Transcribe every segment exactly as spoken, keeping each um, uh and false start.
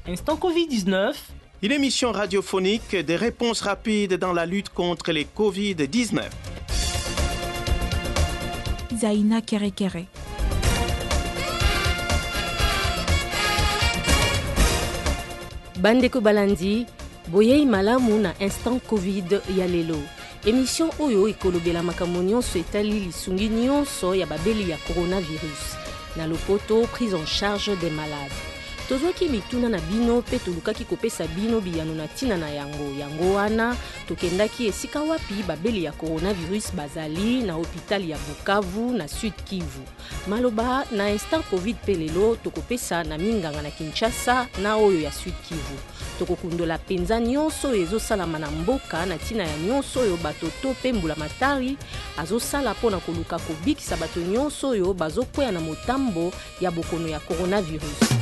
Instant covid dix-neuf. Une émission radiophonique des réponses rapides dans la lutte contre les covid dix-neuf. Zaina Kerekere. Bandeko Balandi, boyei malamu na instant covid ya lelo. Émission oyo ikolobela makambo nyonso etali lisungi nyonso ya babeli ya coronavirus. Na lopoto prise en charge des malades. Tozwaki mituna na bino pe tolukaki kopesa bino biyano na tina na yango. Yango wana tokendaki esika wapi babeli ya coronavirus bazali na hôpital ya Bukavu na Sud Kivu. Maloba na instant covid pelelo tokopesa na minganga na Kinshasa na oyo ya Sud Kivu. Tokokundola penza nyonso ezosalama na mboka na tina ya nyonso oyo bato to pembula matari azosala pona koluka kobikisa bato nyonso oyo bazokwea na motambo ya bokono ya coronavirus.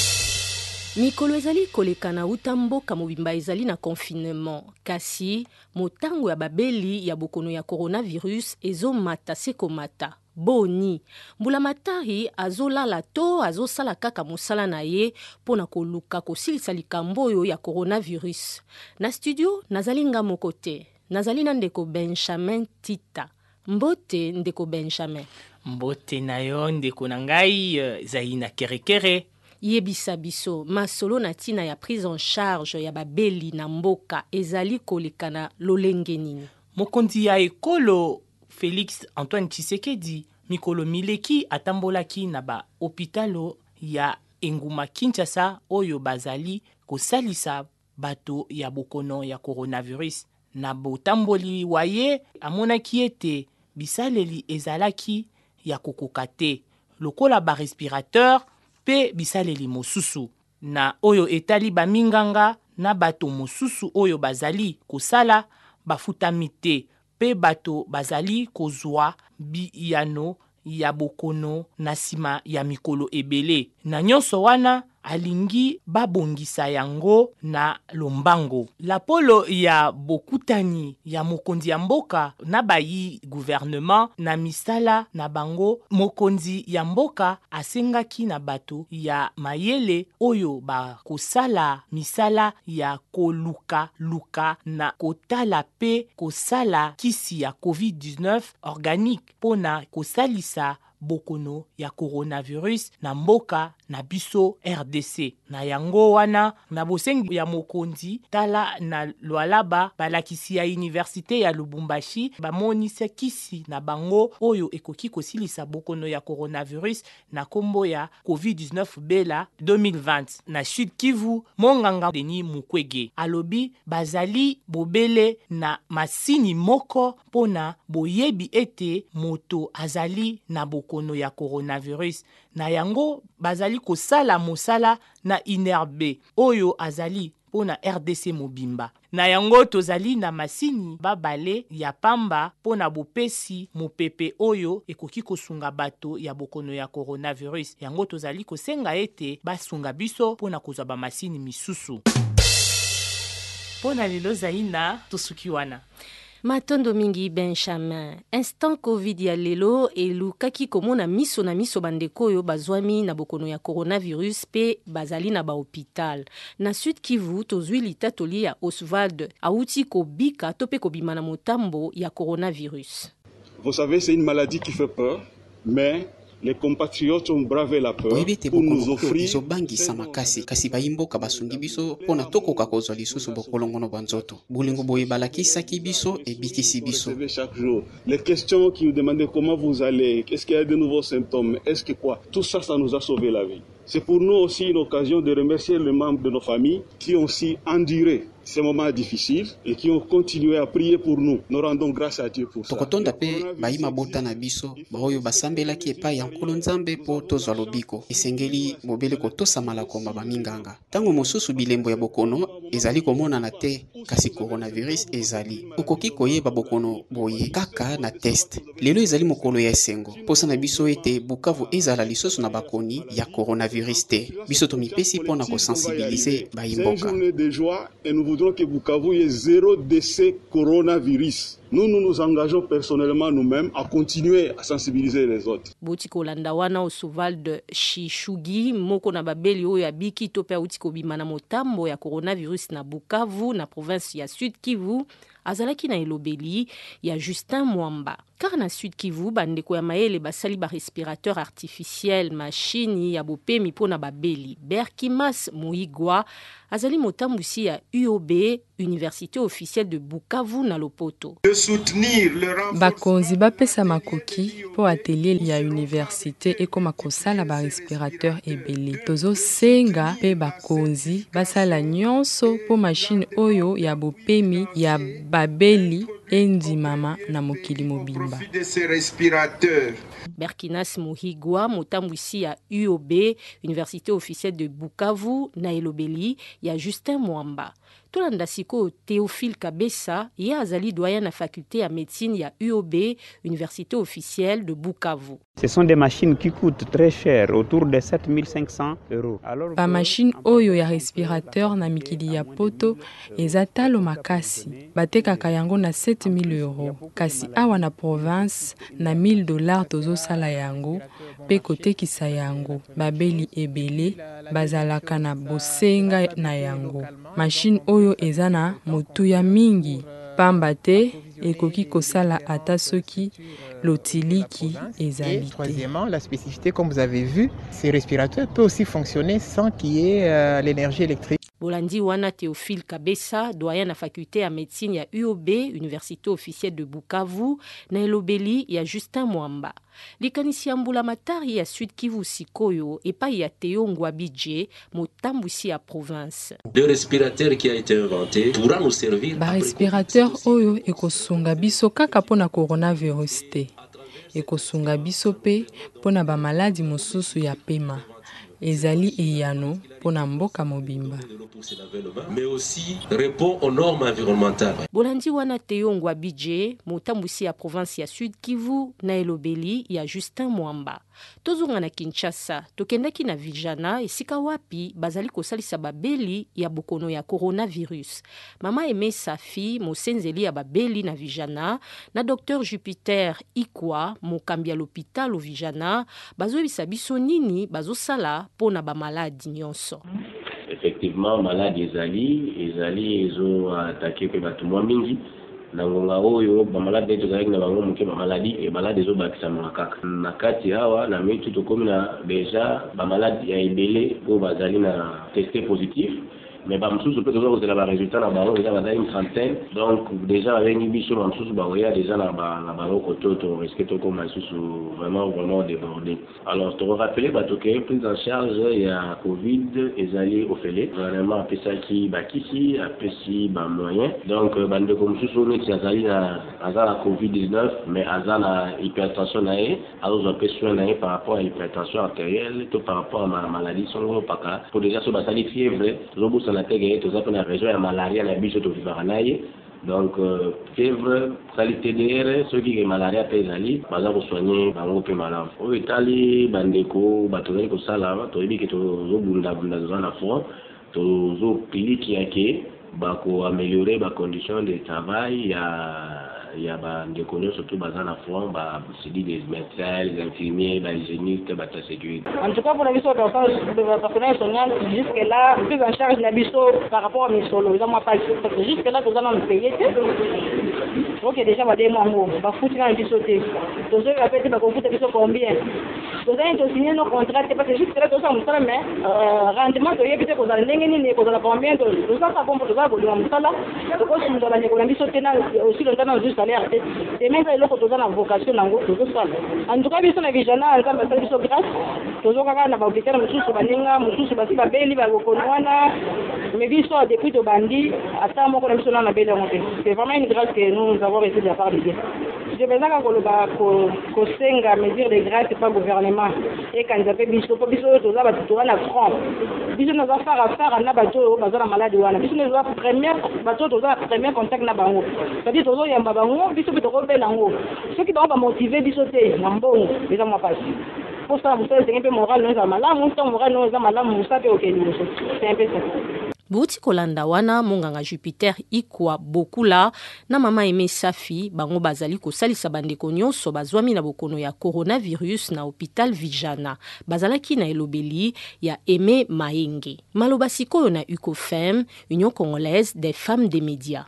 Mikolo ezali koleka na utamboka mobimba ezali na confinement. Kasi motango ya babeli ya bokono ya coronavirus ezomata sekomata. Boni, mbula matari azolala to azosala kaka mosala na ye pona koluka kosilisa likambo oyo ya coronavirus. Na studio nazali nga moko te. Nazali na ndeko Benjamin Tita. Mbote ndeko Benjamin. Mbote na yo ndeko na ngai uh, Zaina Kerekere. Yebisa biso masolo na tina ya prise en charge ya babeli na mboka ezali koleka na lolenge nini. Mokonzi ya ekolo Félix Antoine Tshisekedi mikolo mileki atambolaki na ba hôpitalo ya Enguma Kinshasa oyo bazali kosalisa bato ya bokono ya coronavirus. Na botamboli waye amonaki ete bisaleli ezalaki ya kokokate lokola ba respirateur pe bisaleli mosusu na oyo etali baminganga na bato mosusu oyo bazali kosala bafutamite pe bato bazali kozwa biyano ya bokono na sima ya mikolo ebele na nyonso wana alingi babongisa yango na lombango. La polo ya bokutani ya mokonzi ya mboka na bayi gouvernement na misala na bango mokonzi ya mboka asengaki na bato ya mayele oyo ba kosala misala ya koluka luka na kotala pe kosala kisi ya covid dix-neuf organique pona kosalisa bokono ya coronavirus na mboka na biso R D C. Na yango wana na bosengi ya mokonzi tala na Lualaba balakisi ya université ya Lubumbashi bamonisa kisi na bango oyo ekoki kosilisa bokono ya coronavirus na kombo ya covid dix-neuf bela deux mille vingt. Na Sud Kivu monganga Denis Mukwege alobi bazali bobele na masini moko pona boyebi ete moto azali na bokono ya coronavirus na yango bazali kosala mosala na inerbe oyo azali pona R D C mobimba na yango tozali na masini babale ya pamba pona bopesi mopepe oyo ekoki kosunga bato ya bokono ya coronavirus yango tozali kosenga ete basunga biso pona kozwa ba masini misusu pona lelo Zaina tosuki wana. Matondo mingi Benjamin. Instant covid ya lelo elukaki komona miso na miso bandeko oyo bazwami na bokono ya coronavirus pe bazali na ba hôpital. Na Sud Kivu tozwi litatoli ya Oswald auti kobika to pe kobima na motambo ya coronavirus. Vous savez, c'est une maladie qui fait peur, mais les compatriotes ont bravé la peur pour nous offrir izobangisa makasi kasi bayimboka basungi biso pona tokoka kozwa lisusu bokolongono banzoto bulingo boye balakisaki biso ebikisi biso chaque jour les questions qui nous demandaient comment vous allez, est-ce qu'il y a de nouveaux symptômes, est-ce que quoi, tout ça ça nous a sauvé la vie. C'est pour nous aussi une occasion de remercier les membres de nos familles qui ont aussi enduré ces moments difficiles et qui ont continué à prier pour nous. Nous rendons grâce à Dieu pour ça. Tokotonda pe bayima bota na biso baoyo basambelaki epai ya nkolo nzambe po tozwa lobiko esengeli bobele kotosamala komba baminganga tango mosusu bilembo ya bokono ezali komonana te kasi coronavirus ezali okoki koyeba bokono boye kaka na test lelo ezali mokolo ya esengo posa na biso ete Bukavu ezala lisusu na bakoni ya coronavirus te biso tomipesi pona kosensibiliser bayimboka. C'est une journée de joie et nous voudrons que Bukavu ait zéro décès coronavirus. Nous, nous nous engageons personnellement nous-mêmes à continuer à sensibiliser les autres. Botiko landawana Oswald Shishugi moko na babeli oyo abiki to pe utiko bimana motambo ya coronavirus na Bukavu na province ya Sud Kivu azalaki na elobeli ya Justin Mwamba. Car na Sud Kivu bandeko ya maele basali ba respirateur artificiel machine ya bopemi pona babeli. Berkimas Muigwa azali motambusi ya U O B Université officielle de Bukavu na Lopoto. Bakonzi bapesa makoki po atelier ya université ekoma kosala ba respirateur ebele. Tozo senga pe bakonzi basala nyonso po machine oyo ya bopemi ya babeli endi mama na mokili mobimba. Berkinas Muhigwa motambusi ya U O B Université officielle de Bukavu na elobeli ya Justin Mwamba. Tolanda siko Théophile Kabessa ya azali doyen na faculté ya médecine ya U O B Université officielle de Bukavu. Ce sont des machines qui coûtent très cher, autour de sept mille cinq cents euros. Ba machine oyo ya respirateur na mikili ya poto ezatalo makasi. Batekaka yango na sept mille euros. Kasi awa na province na mille dollars tozo sala yango pe kotekisa yango. Babeli ebele bazalaka na bosenga na yango. Machine oyo ezana motuya mingi. Pamba te ekoki kosala ata soki lotiliki ezali. Troisièmement, la spécificité, comme vous avez vu, ces respirateurs peuvent aussi fonctionner sans qu'il y ait euh, l'énergie électrique. Bolandi wana Théophile Kabessa, doyen na faculté ya médecine ya U O B, Université officielle de Bukavu, na elobeli ya Justin Mwamba. Likanisi ya mbula matari ya Sud Kivu sikoyo epa ya Théo Ngwabidje, motambusi ya province. Le respirateur qui a été inventé pourra nous servir. Ba respirateur oyo ekosunga biso kaka pona coronavirus te. Ekosunga biso pe pona ba maladi mosusu ya pema. Ezali eyano pona mboka mobimba. Mais aussi répond aux normes environnementales. Bolandi wana Théo Ngwabidje, motambusi ya province ya Sud Kivu na elobeli ya Justin Mwamba. Tozonga na Kinshasa, tokendaki na Vijana esika wapi bazali kosalisa babeli ya bokono ya coronavirus. Mama Aimé Safi, mosenzeli ya babeli na Vijana, na docteur Jupiter Ikwa, mokambi ya l'hôpital au Vijana, bazoyebisa biso nini bazosala pona ba maladi nyonso. Effectivement, maladi ezali, ezali ezo attaqué pe batu mwa mingi. Na ngonga oyo ba maladi ezo zali na bango muke ba maladi e maladi ezo bakisa makaka. Na kati hawa na mitu tokomi na deja ba maladi ya ebele po bazali na testé positif. Mais ba msusu pe tozo kozela ba résultat na bango déjà bazali une trentaine. Donc déjà avec une biso ba msusu ba oya déjà na ba na ba koto to risque to comme msusu vraiment vraiment débordé. Alors te rappeler ba to que prise en charge ya Covid ezali ofele. Vraiment apesa ki ba kisi apesi ba moyen. Donc bande comme msusu ni azali na azala Covid dix-neuf mais azala hypertension na e, alors on peut soigner par rapport à l'hypertension artérielle, tout par rapport à ma maladie songo paka. Pour déjà so ba sali fièvre, tozo na tege to zapo na région ya malaria na biso to vivara naye. Donc euh, fièvre, qualité d'air, ceux qui ont malaria pe ezali baza ko soigner bango pe malamu. O etali bandeko batozali ko sala to yebi ke to zo bunda bunda zo na front to zo piliki yake ba ko améliorer ba conditions de travail ya ya ba ndeko surtout baza na front ba cedi des médecins, les infirmiers, ba hygiénistes, ba ta sécurité. En tout cas pour la biso de personnel soignant jusque là prise en charge la biso par rapport à mes solos, ils ont pas parce que jusque là nous allons payer. OK déjà va des mois on va foutre dans biso té. Donc je répète ba ko foutre biso combien. Donc ça ils ont signé nos contrats parce que jusque là tout ça on sala mais rendement to yebite ko za ndenge nini ko za combien de tout ça ça bombe to za ko li msala to ko sunda la ko biso té na aussi le temps juste et même ça, il faut que la vocation dans tout ça. En tout cas, ils sont les Vijana, ils sont les grâce. Toujours quand on a hôpital, nous tous baninga, nous tous basi babeli, bagokonwana. Mais ils sont depuis de bandits. Attends, moi, on a mis sur la belle montée. C'est vraiment une grâce que nous avons réussi à faire de bien. Je pense que le Senga mesure de grâce c'est pas gouvernement. Et quand ils appellent biso, biso tout ça, tout ça na franc. Biso nous affaire à faire na bateau, bazala malade wana. Biso nous avons première bateau, tout ça premier contact na bango. C'est-à-dire tout ça yamba bango, biso peut robé nango. Ceux qui doivent motiver biso té, nambongo, les hommes pas. Pour ça, vous savez, c'est un peu moral, nous avons malade, nous sommes moral, nous avons malade, nous savons OK, c'est un peu ça. Bouti kolanda wana monganga Jupiter Ikwa Bokula na mama Eme Safi bango bazali kosalisa bandeko nyonso bazwami na bokono ya coronavirus na hôpital Vijana. Bazalaki na elobeli ya Eme Maenge. Maloba sikoyo na U C O F E M, Union Congolaise des Femmes des Médias.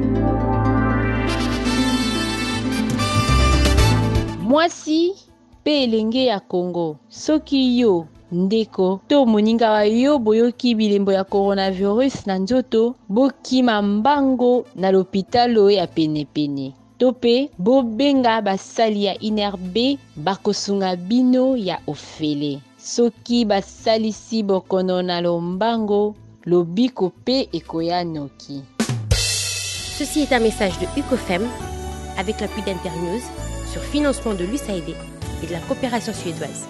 Mwasi pe elenge ya Congo. Soki yo ndeko to moninga wa yo boyoki bilembo ya coronavirus na nzoto bokima mbango na l'hôpital ya penepene. Tope bobenga basali ya I N R B bakosunga bino ya ofele. Soki basalisi bokono na lombango lobiko pe ekoya noki. Ceci est un message de U C O F E M avec l'appui d'Internews sur financement de l'U S A I D et de la coopération suédoise.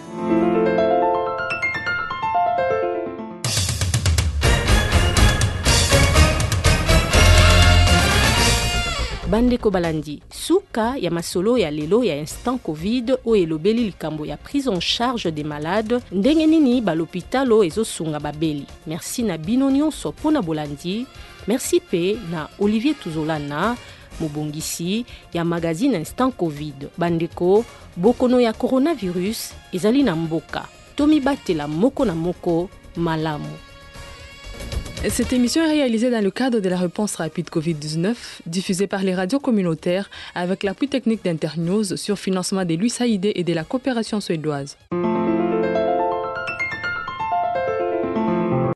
Bandeko balandi suka ya masolo ya lelo ya instant Covid o elobeli likambo ya prise en charge des malades ndenge nini ba l'hôpitalo ezosunga babeli. Merci na bino nyonso pona bolandi. Merci pe na Olivier Tuzolana mobongisi ya magazine instant Covid. Bandeko bokono ya coronavirus ezali na mboka. Tomi batela moko na moko malamu. Cette émission est réalisée dans le cadre de la réponse rapide covid dix-neuf, diffusée par les radios communautaires avec l'appui technique d'Internews sur financement de l'U S A I D et de la coopération suédoise.